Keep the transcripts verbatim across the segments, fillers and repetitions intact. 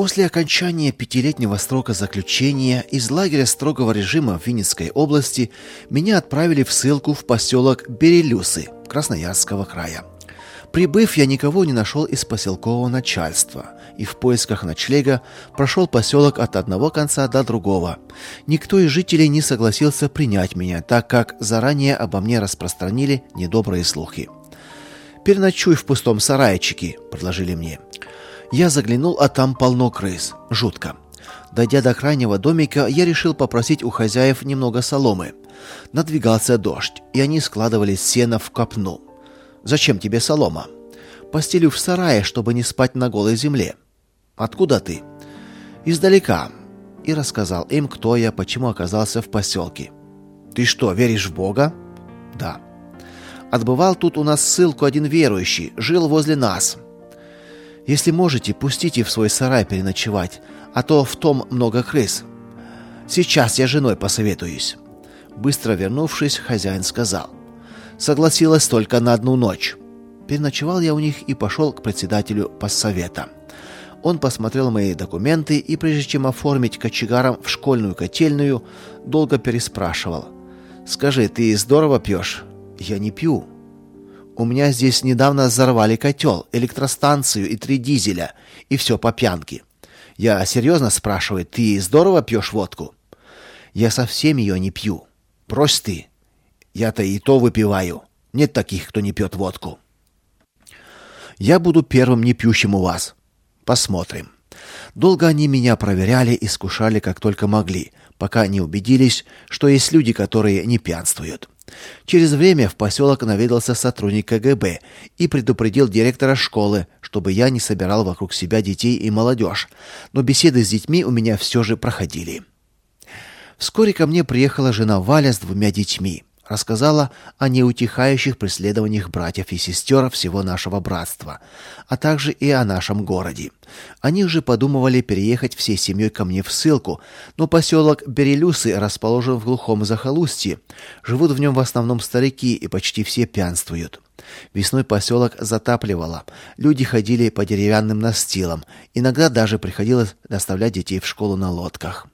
После окончания пятилетнего срока заключения из лагеря строгого режима в Винницкой области меня отправили в ссылку в поселок Берелюсы Красноярского края. Прибыв, я никого не нашел из поселкового начальства и в поисках ночлега прошел поселок от одного конца до другого. Никто из жителей не согласился принять меня, так как заранее обо мне распространили недобрые слухи. «Переночуй в пустом сарайчике», — предложили мне. Я заглянул, а там полно крыс. Жутко. Дойдя до крайнего домика, я решил попросить у хозяев немного соломы. Надвигался дождь, и они складывали сено в копну. «Зачем тебе солома?» «Постелю в сарае, чтобы не спать на голой земле». «Откуда ты?» «Издалека». И рассказал им, кто я, почему оказался в поселке. «Ты что, веришь в Бога?» «Да». «Отбывал тут у нас ссылку один верующий, жил возле нас». «Если можете, пустите в свой сарай переночевать, а то в том много крыс». «Сейчас я с женой посоветуюсь». Быстро вернувшись, хозяин сказал: «Согласилась только на одну ночь». Переночевал я у них и пошел к председателю поссовета. Он посмотрел мои документы и, прежде чем оформить кочегаром в школьную котельную, долго переспрашивал: «Скажи, ты здорово пьешь?» «Я не пью. У меня здесь недавно взорвали котел, электростанцию и три дизеля, и все по пьянке». «Я серьезно спрашиваю, ты здорово пьешь водку?» «Я совсем ее не пью». «Брось ты. Я-то и то выпиваю. Нет таких, кто не пьет водку». «Я буду первым непьющим у вас». «Посмотрим». Долго они меня проверяли, искушали как только могли, пока не убедились, что есть люди, которые не пьянствуют. Через время в поселок наведался сотрудник ка гэ бэ и предупредил директора школы, чтобы я не собирал вокруг себя детей и молодежь, но беседы с детьми у меня все же проходили. Вскоре ко мне приехала жена Валя с двумя детьми. Рассказала о неутихающих преследованиях братьев и сестер всего нашего братства, а также и о нашем городе. Они уже подумывали переехать всей семьей ко мне в ссылку, но поселок Берелюсы расположен в глухом захолустье. Живут в нем в основном старики, и почти все пьянствуют. Весной поселок затапливало. Люди ходили по деревянным настилам. Иногда даже приходилось доставлять детей в школу на лодках.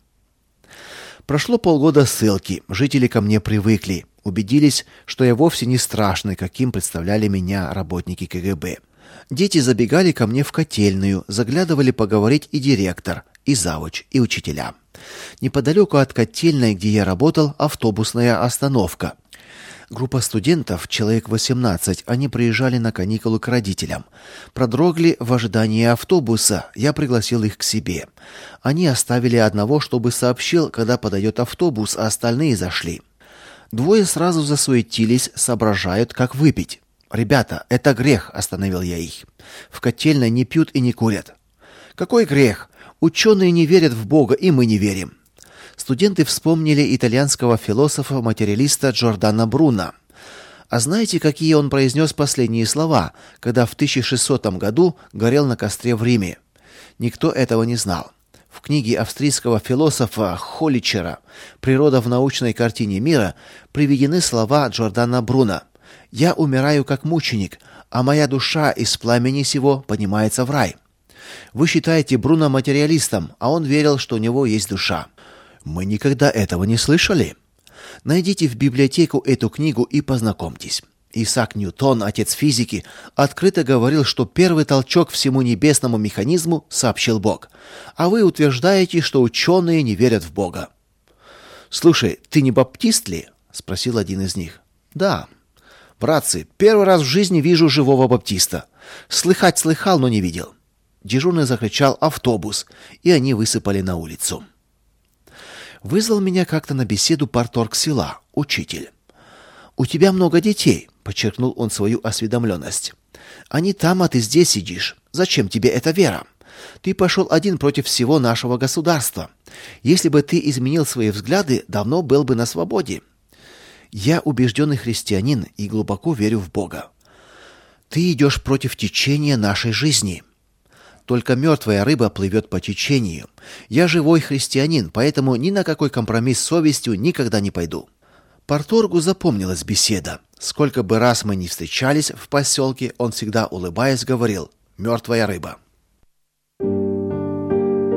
Прошло полгода ссылки. Жители ко мне привыкли. Убедились, что я вовсе не страшный, каким представляли меня работники ка гэ бэ. Дети забегали ко мне в котельную, заглядывали поговорить и директор, и завуч, и учителя. Неподалеку от котельной, где я работал, автобусная остановка. Группа студентов, человек восемнадцать, они приезжали на каникулы к родителям. Продрогли в ожидании автобуса, я пригласил их к себе. Они оставили одного, чтобы сообщил, когда подойдет автобус, а остальные зашли. Двое сразу засуетились, соображают, как выпить. «Ребята, это грех», — остановил я их. «В котельной не пьют и не курят». «Какой грех? Ученые не верят в Бога, и мы не верим». Студенты вспомнили итальянского философа-материалиста Джордано Бруно. А знаете, какие он произнес последние слова, когда в тысяча шестисотом году горел на костре в Риме? Никто этого не знал. В книге австрийского философа Холличера «Природа в научной картине мира» приведены слова Джордано Бруно: «Я умираю как мученик, а моя душа из пламени сего поднимается в рай». Вы считаете Бруно материалистом, а он верил, что у него есть душа. Мы никогда этого не слышали. Найдите в библиотеку эту книгу и познакомьтесь. Исаак Ньютон, отец физики, открыто говорил, что первый толчок всему небесному механизму сообщил Бог. А вы утверждаете, что ученые не верят в Бога. «Слушай, ты не баптист ли?» — спросил один из них. «Да». «Братцы, первый раз в жизни вижу живого баптиста. Слыхать слыхал, но не видел». Дежурный закричал «автобус», и они высыпали на улицу. Вызвал меня как-то на беседу парторг села, учитель. «У тебя много детей», — подчеркнул он свою осведомленность. «Они там, а ты здесь сидишь. Зачем тебе эта вера? Ты пошел один против всего нашего государства. Если бы ты изменил свои взгляды, давно был бы на свободе. Я убежденный христианин и глубоко верю в Бога. Ты идешь против течения нашей жизни. Только мертвая рыба плывет по течению. Я живой христианин, поэтому ни на какой компромисс с совестью никогда не пойду». Парторгу запомнилась беседа. Сколько бы раз мы ни встречались в поселке, он всегда, улыбаясь, говорил: «Мертвая рыба».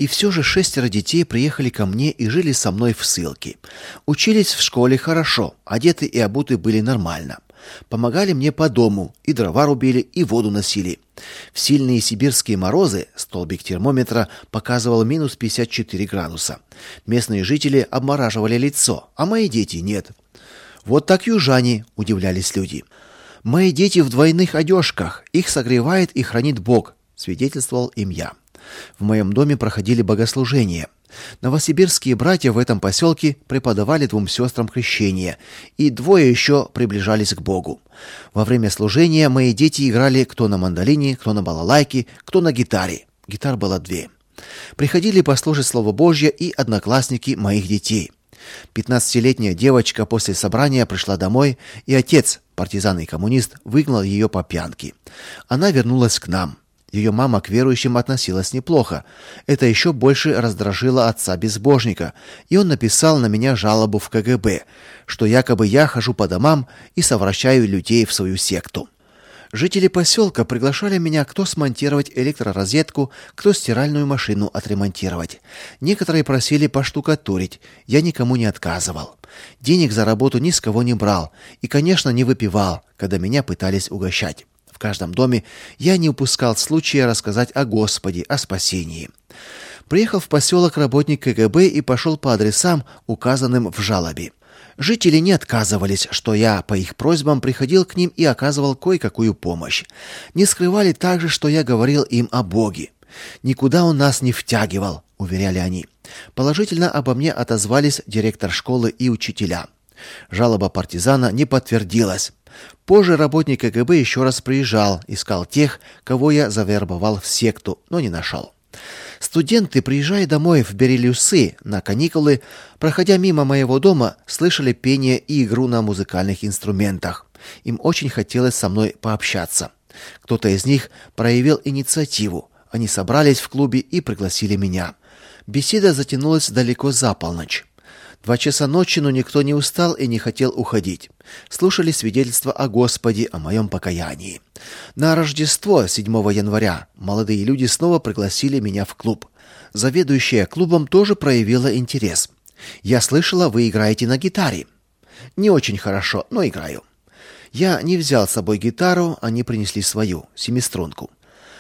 все же шестеро детей приехали ко мне и жили со мной в ссылке. Учились в школе хорошо, одеты и обуты были нормально. Помогали мне по дому, и дрова рубили, и воду носили. В сильные сибирские морозы столбик термометра показывал минус пятьдесят четыре градуса. Местные жители обмораживали лицо, а мои дети нет. Вот так южане, удивлялись люди. Мои дети в двойных одежках, их согревает и хранит Бог, свидетельствовал им я. В моем доме проходили богослужения. Новосибирские братья в этом поселке преподавали двум сестрам крещение, и двое еще приближались к Богу. Во время служения мои дети играли кто на мандолине, кто на балалайке, кто на гитаре. Гитар было две. Приходили послушать Слово Божье и одноклассники моих детей. Пятнадцатилетняя девочка после собрания пришла домой, и отец, партизан и коммунист, выгнал ее по пьянке. Она вернулась к нам. Ее мама к верующим относилась неплохо. Это еще больше раздражило отца-безбожника, и он написал на меня жалобу в ка гэ бэ, что якобы я хожу по домам и совращаю людей в свою секту. Жители поселка приглашали меня кто смонтировать электророзетку, кто стиральную машину отремонтировать. Некоторые просили поштукатурить, я никому не отказывал. Денег за работу ни с кого не брал и, конечно, не выпивал, когда меня пытались угощать. В каждом доме я не упускал случая рассказать о Господе, о спасении. Приехал в поселок работник ка гэ бэ и пошел по адресам, указанным в жалобе. Жители не отказывались, что я по их просьбам приходил к ним и оказывал кое-какую помощь. Не скрывали также, что я говорил им о Боге. Никуда он нас не втягивал, уверяли они. Положительно обо мне отозвались директор школы и учителя. Жалоба партизана не подтвердилась. Позже работник ка гэ бэ еще раз приезжал, искал тех, кого я завербовал в секту, но не нашел. Студенты, приезжая домой в Берелюсы на каникулы, проходя мимо моего дома, слышали пение и игру на музыкальных инструментах. Им очень хотелось со мной пообщаться. Кто-то из них проявил инициативу. Они собрались в клубе и пригласили меня. Беседа затянулась далеко за полночь. Два часа ночи, но никто не устал и не хотел уходить. Слушали свидетельства о Господе, о моем покаянии. На Рождество, седьмого января, молодые люди снова пригласили меня в клуб. Заведующая клубом тоже проявила интерес. Я слышала, вы играете на гитаре. Не очень хорошо, но играю. Я не взял с собой гитару, они принесли свою, семиструнку.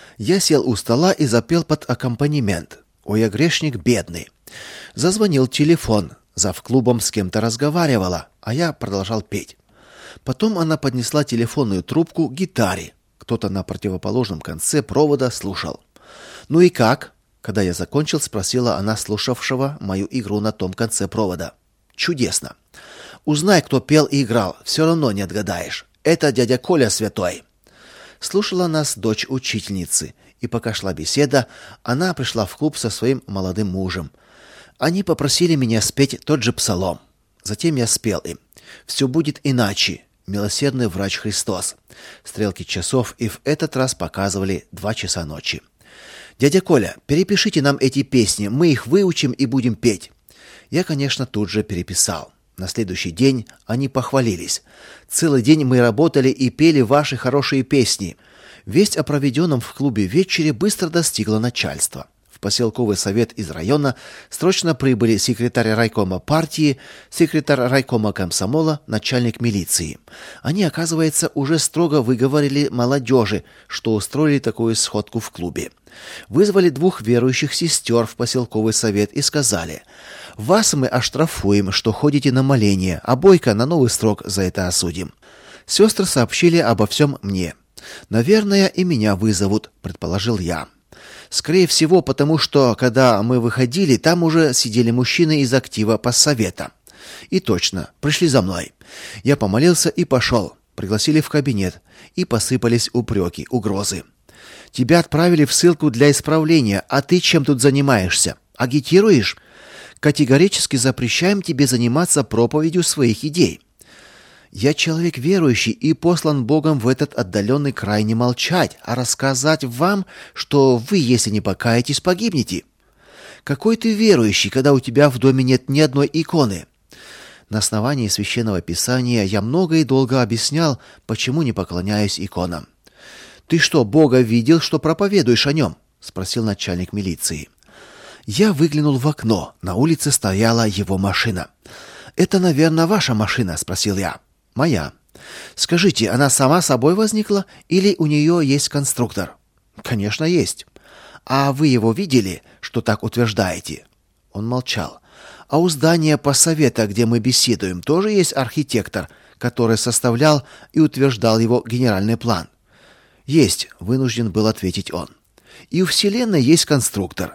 Я сел у стола и запел под аккомпанемент. Ой, я грешник бедный. Зазвонил телефон. Завклубом с кем-то разговаривала, а я продолжал петь. Потом она поднесла телефонную трубку к гитаре. Кто-то на противоположном конце провода слушал. «Ну и как?» Когда я закончил, спросила она слушавшего мою игру на том конце провода. «Чудесно. Узнай, кто пел и играл, все равно не отгадаешь. Это дядя Коля святой». Слушала нас дочь учительницы, и пока шла беседа, она пришла в клуб со своим молодым мужем. Они попросили меня спеть тот же псалом. Затем я спел им. «Все будет иначе. Милосердный врач Христос». Стрелки часов и в этот раз показывали два часа ночи. «Дядя Коля, перепишите нам эти песни, мы их выучим и будем петь». Я, конечно, тут же переписал. На следующий день они похвалились. «Целый день мы работали и пели ваши хорошие песни». Весть о проведенном в клубе вечере быстро достигла начальства. В поселковый совет из района срочно прибыли секретарь райкома партии, секретарь райкома комсомола, начальник милиции. Они, оказывается, уже строго выговорили молодежи, что устроили такую сходку в клубе. Вызвали двух верующих сестер в поселковый совет и сказали: «Вас мы оштрафуем, что ходите на моление, а Бойко на новый срок за это осудим». Сестры сообщили обо всем мне. «Наверное, и меня вызовут», — предположил я. Скорее всего, потому что, когда мы выходили, там уже сидели мужчины из актива поссовета. И точно, пришли за мной. Я помолился и пошел. Пригласили в кабинет, и посыпались упреки, угрозы. «Тебя отправили в ссылку для исправления, а ты чем тут занимаешься? Агитируешь? Категорически запрещаем тебе заниматься проповедью своих идей». Я человек верующий и послан Богом в этот отдаленный край не молчать, а рассказать вам, что вы, если не покаетесь, погибнете. Какой ты верующий, когда у тебя в доме нет ни одной иконы? На основании Священного Писания я много и долго объяснял, почему не поклоняюсь иконам. «Ты что, Бога видел, что проповедуешь о нем?» — спросил начальник милиции. Я выглянул в окно. На улице стояла его машина. «Это, наверное, ваша машина?» — спросил я. «Моя». «Скажите, она сама собой возникла или у нее есть конструктор?» «Конечно, есть». «А вы его видели, что так утверждаете?» Он молчал. «А у здания поссовета, где мы беседуем, тоже есть архитектор, который составлял и утверждал его генеральный план?» «Есть», — вынужден был ответить он. «И у Вселенной есть конструктор.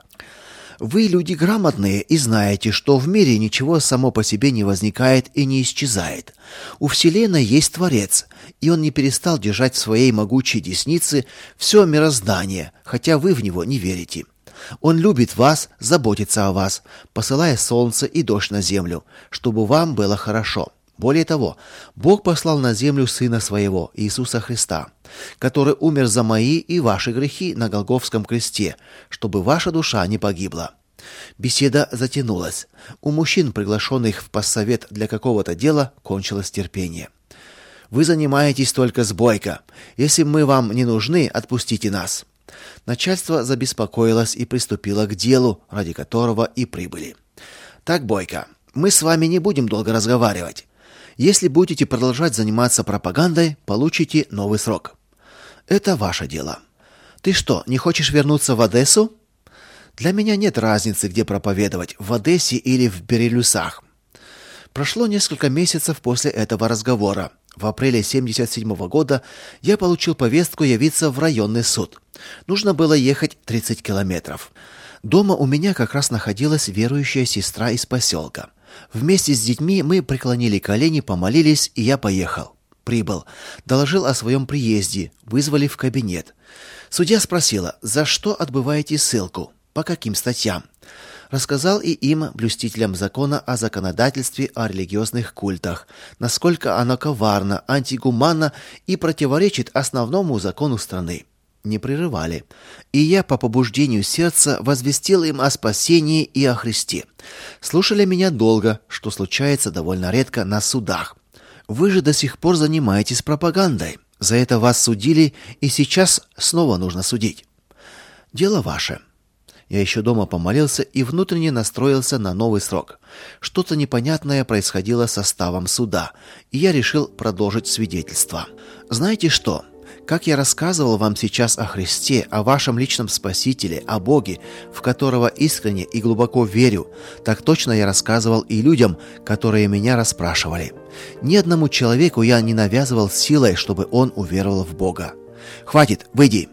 Вы люди грамотные и знаете, что в мире ничего само по себе не возникает и не исчезает. У Вселенной есть Творец, и он не перестал держать в своей могучей деснице все мироздание, хотя вы в него не верите. Он любит вас, заботится о вас, посылая солнце и дождь на землю, чтобы вам было хорошо. Более того, Бог послал на землю Сына Своего, Иисуса Христа, который умер за мои и ваши грехи на Голгофском кресте, чтобы ваша душа не погибла». Беседа затянулась. У мужчин, приглашенных в поссовет для какого-то дела, кончилось терпение. «Вы занимаетесь только с Бойко. Если мы вам не нужны, отпустите нас». Начальство забеспокоилось и приступило к делу, ради которого и прибыли. «Так, Бойко, мы с вами не будем долго разговаривать. Если будете продолжать заниматься пропагандой, получите новый срок. Это ваше дело. Ты что, не хочешь вернуться в Одессу?» «Для меня нет разницы, где проповедовать, в Одессе или в Берелюсах». Прошло несколько месяцев после этого разговора. В апреле семьдесят седьмого года я получил повестку явиться в районный суд. Нужно было ехать тридцать километров. Дома у меня как раз находилась верующая сестра из поселка. Вместе с детьми мы преклонили колени, помолились, и я поехал. Прибыл. Доложил о своем приезде. Вызвали в кабинет. Судья спросила, за что отбываете ссылку? По каким статьям? Рассказал и им, блюстителям закона о законодательстве о религиозных культах, насколько оно коварно, антигуманно и противоречит основному закону страны. Не прерывали. И я по побуждению сердца возвестил им о спасении и о Христе. Слушали меня долго, что случается довольно редко на судах. Вы же до сих пор занимаетесь пропагандой. За это вас судили, и сейчас снова нужно судить. Дело ваше. Я еще дома помолился и внутренне настроился на новый срок. Что-то непонятное происходило с составом суда, и я решил продолжить свидетельство. Знаете что? Как я рассказывал вам сейчас о Христе, о вашем личном Спасителе, о Боге, в которого искренне и глубоко верю, так точно я рассказывал и людям, которые меня расспрашивали. Ни одному человеку я не навязывал силой, чтобы он уверовал в Бога. «Хватит, выйди!»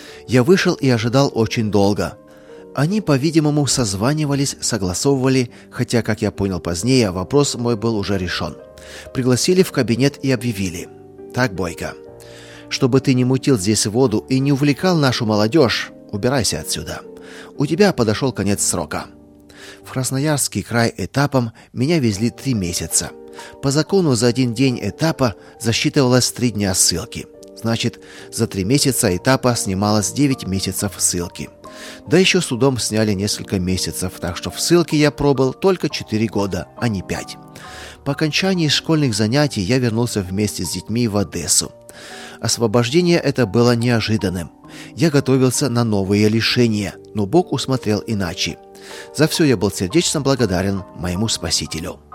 Я вышел и ожидал очень долго. Они, по-видимому, созванивались, согласовывали, хотя, как я понял позднее, вопрос мой был уже решен. Пригласили в кабинет и объявили. «Так, Бойко, чтобы ты не мутил здесь воду и не увлекал нашу молодежь, убирайся отсюда. У тебя подошел конец срока». В Красноярский край этапом меня везли три месяца. По закону за один день этапа засчитывалось три дня ссылки. Значит, за три месяца этапа снималось девять месяцев ссылки. Да еще судом сняли несколько месяцев, так что в ссылке я пробыл только четыре года, а не пять. По окончании школьных занятий я вернулся вместе с детьми в Одессу. Освобождение это было неожиданным. Я готовился на новые лишения, но Бог усмотрел иначе. За все я был сердечно благодарен моему Спасителю.